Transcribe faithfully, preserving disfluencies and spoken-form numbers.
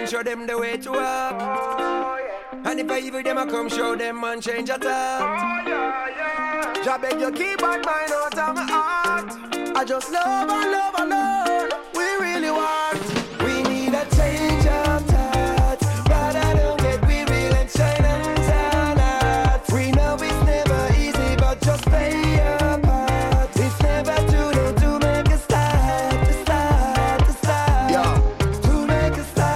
man, show them the way to up. Oh, yeah. And if I evil them, I come show them, man, change your thought. Oh, yeah, yeah. Jah beg you keep bad mind out of my heart. I just love and love alone. We really want